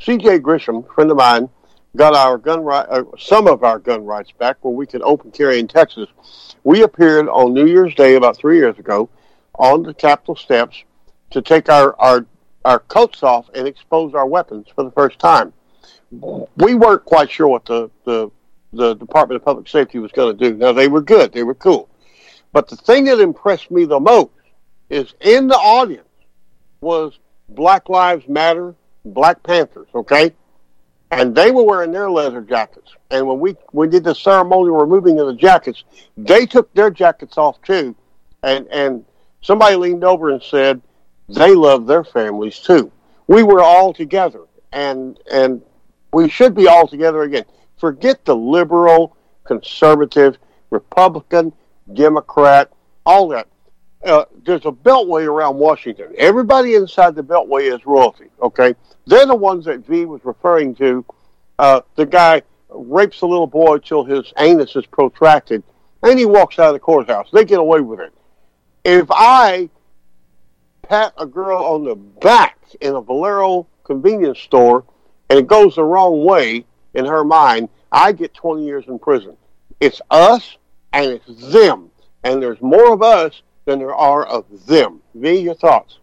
C J Grisham, a friend of mine, got our gun right, uh, some of our gun rights back where we could open carry in Texas. We appeared on New Year's Day about three years ago on the Capitol steps to take our, our, our coats off and expose our weapons for the first time. We weren't quite sure what the, the, the Department of Public Safety was going to do. Now, they were good. They were cool. But the thing that impressed me the most is in the audience was Black Lives Matter, Black Panthers, okay? And they were wearing their leather jackets. And when we, we did the ceremonial removing of the jackets, they took their jackets off too. And, and somebody leaned over and said, they love their families too. We were all together. And, and we should be all together again. Forget the liberal, conservative, Republican, Democrat, all that. Uh, there's a beltway around Washington. Everybody inside the beltway is royalty, okay? They're the ones that V was referring to. Uh, the guy rapes a little boy till his anus is protracted, and he walks out of the courthouse. They get away with it. If I pat a girl on the back in a Valero convenience store, and it goes the wrong way in her mind, I get twenty years in prison. It's us, and it's them. And there's more of us than there are of them. V, your thoughts?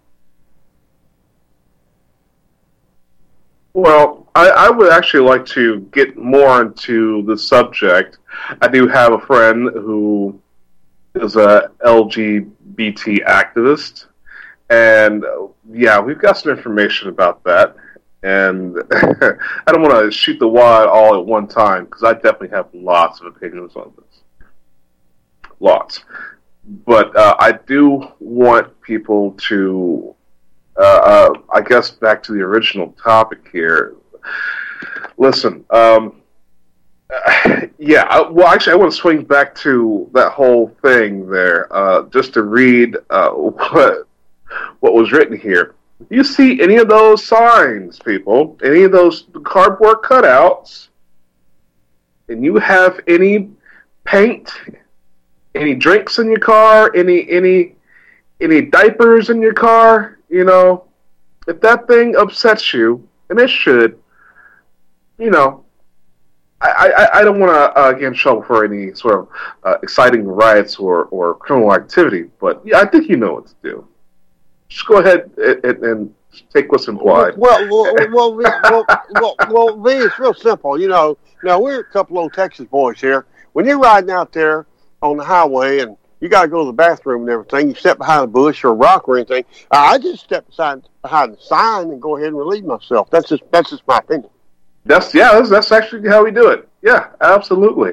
Well, I, I would actually like to get more into the subject. I do have a friend who is a L G B T activist, and uh, yeah, we've got some information about that. And I don't want to shoot the wad all at one time, because I definitely have lots of opinions on this. Lots. But uh, I do want people to, uh, uh, I guess back to the original topic here. Listen, um, yeah, I, well, actually, I want to swing back to that whole thing there, uh, just to read uh, what what was written here. You see any of those signs, people, any of those cardboard cutouts, and you have any paint, any drinks in your car, any any any diapers in your car, you know, if that thing upsets you, and it should, you know, I, I, I don't want to uh, get in trouble for any sort of uh, exciting riots or, or criminal activity, but yeah, I think you know what to do. Just go ahead and, and, and take what's implied. Well, well, well, well, well, well, V, it's real simple. You know, now we're a couple old Texas boys here. When you're riding out there on the highway and you got to go to the bathroom and everything, you step behind a bush or a rock or anything, I just step beside, behind the sign and go ahead and relieve myself. That's just that's just my opinion. That's yeah, that's, that's actually how we do it. Yeah, absolutely.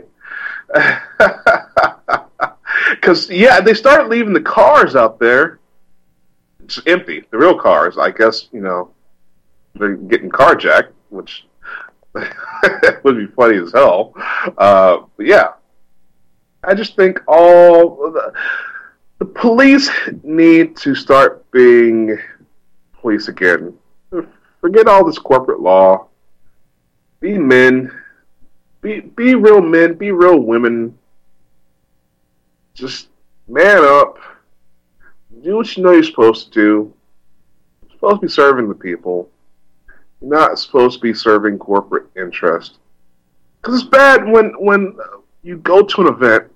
Because yeah, they started leaving the cars out there. It's empty. The real cars, I guess, you know, they're getting carjacked, which would be funny as hell. Uh, but yeah, I just think all the, the police need to start being police again. Forget all this corporate law. Be men. Be be real men. Be real women. Just man up. Do what you know you're supposed to do. You're supposed to be serving the people. You're not supposed to be serving corporate interest. Because it's bad when when you go to an event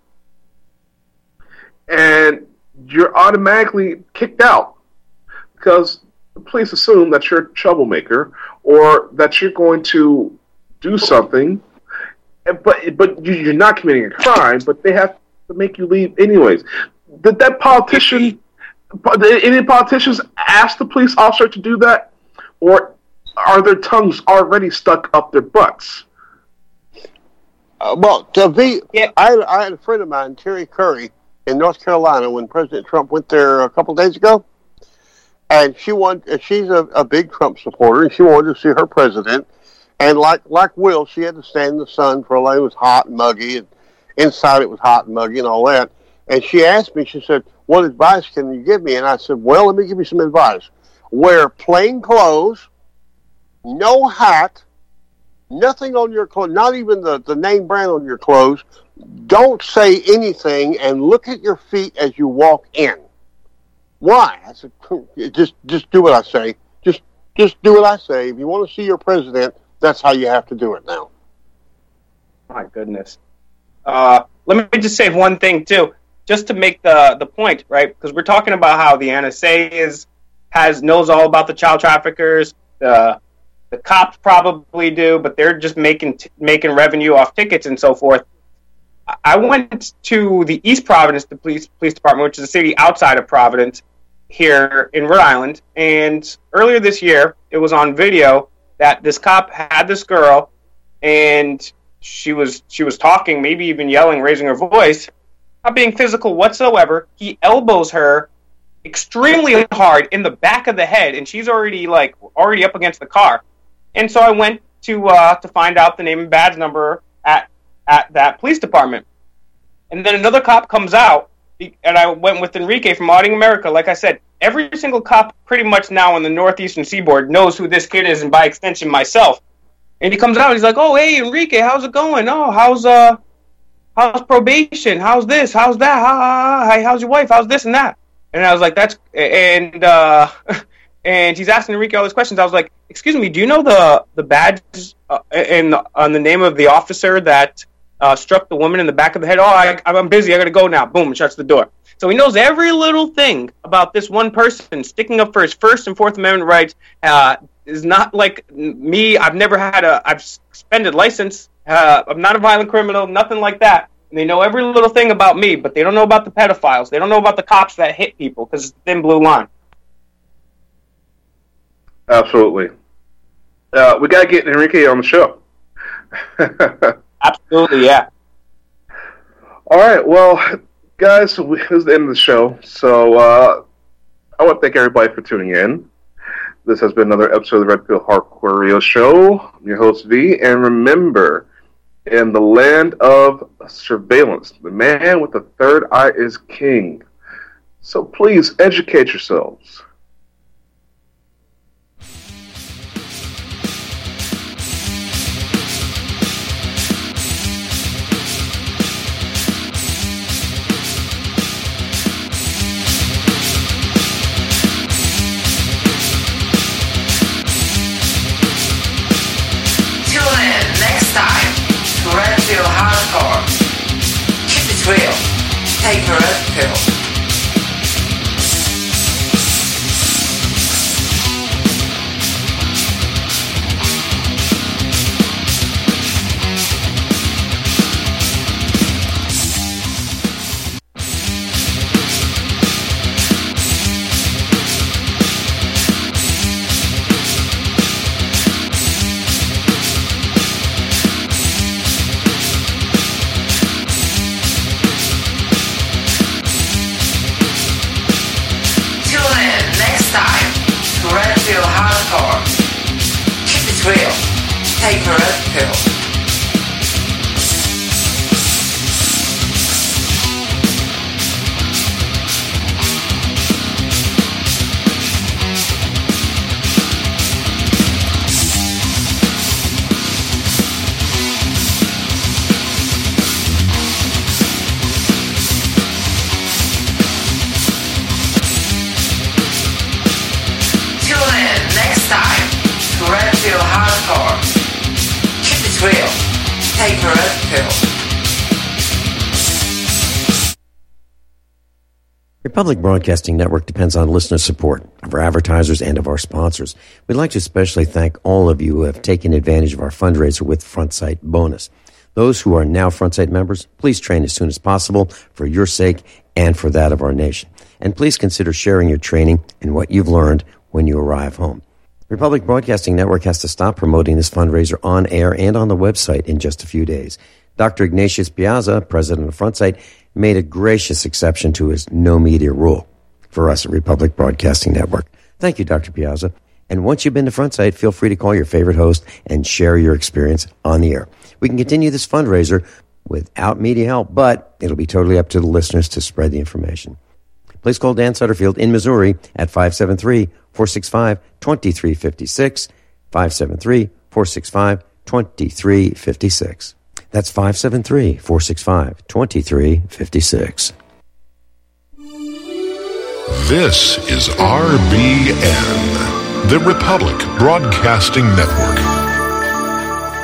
and you're automatically kicked out because the police assume that you're a troublemaker or that you're going to do something, but but you're not committing a crime, but they have to make you leave anyways. Did that politician... Any politicians ask the police officer to do that, or are their tongues already stuck up their butts? Uh, well, to be, yeah. I, I had a friend of mine, Terry Curry, in North Carolina when President Trump went there a couple of days ago, and she wanted, she's a, a big Trump supporter, and she wanted to see her president. And like like Will, she had to stand in the sun for a while. It was hot and muggy, and inside it was hot and muggy and all that. And she asked me, she said, what advice can you give me? And I said, well, let me give you some advice. Wear plain clothes, no hat, nothing on your clothes, not even the, the name brand on your clothes. Don't say anything and look at your feet as you walk in. Why? I said, just just do what I say. Just just do what I say. If you want to see your president, that's how you have to do it now. My goodness. Uh, let me just say one thing, too, just to make the, the point, right? Because we're talking about how the N S A is has knows all about the child traffickers. The the cops probably do, but they're just making t- making revenue off tickets and so forth. I went to the East Providence the police police department, which is a city outside of Providence here in Rhode Island, and earlier this year, it was on video that this cop had this girl, and she was she was talking, maybe even yelling, raising her voice, not being physical whatsoever. He elbows her extremely hard in the back of the head, and she's already like already up against the car. And so I went to uh, to find out the name and badge number at at that police department. And then another cop comes out, and I went with Enrique from Auditing America. Like I said, every single cop pretty much now on the northeastern seaboard knows who this kid is, and by extension myself. And he comes out, and he's like, "Oh, hey, Enrique, how's it going? Oh, how's uh, how's probation? How's this? How's that? How, how, how's your wife? How's this and that?" And I was like, "That's," and uh, and he's asking Enrique all these questions. I was like, "Excuse me, do you know the the badge uh, and on the name of the officer that uh, struck the woman in the back of the head?" "Oh, I, I'm busy. I got to go now." Boom, and shuts the door. So he knows every little thing about this one person sticking up for his First and Fourth Amendment rights. Uh, is not like me. I've never had a I've suspended license. Uh, I'm not a violent criminal. Nothing like that. And they know every little thing about me, but they don't know about the pedophiles. They don't know about the cops that hit people because it's the thin blue line. Absolutely. Uh, we got to get Enrique on the show. Absolutely, yeah. All right, well, guys, this is the end of the show. So uh, I want to thank everybody for tuning in. This has been another episode of the Red Pill Hardcore Radio Show. I'm your host, V. And remember, in the land of surveillance, the man with the third eye is king. So please educate yourselves. Hardcore. Keep it real. Take a red pill. Take a red pill. Tune in next time to Red Pill Hardcore. Real. Take a red pill. Republic Broadcasting Network depends on listener support of our advertisers and of our sponsors. We'd like to especially thank all of you who have taken advantage of our fundraiser with FrontSight Bonus. Those who are now FrontSight members, please train as soon as possible for your sake and for that of our nation. And please consider sharing your training and what you've learned when you arrive home. Republic Broadcasting Network has to stop promoting this fundraiser on air and on the website in just a few days. Doctor Ignatius Piazza, president of FrontSight, made a gracious exception to his no media rule for us at Republic Broadcasting Network. Thank you, Doctor Piazza. And once you've been to FrontSight, feel free to call your favorite host and share your experience on the air. We can continue this fundraiser without media help, but it'll be totally up to the listeners to spread the information. Please call Dan Sutterfield in Missouri at five seven three, four six five, two three five six, five seven three, four six five, two three five six. That's five seven three, four six five, two three five six. This is R B N, The Republic Broadcasting Network.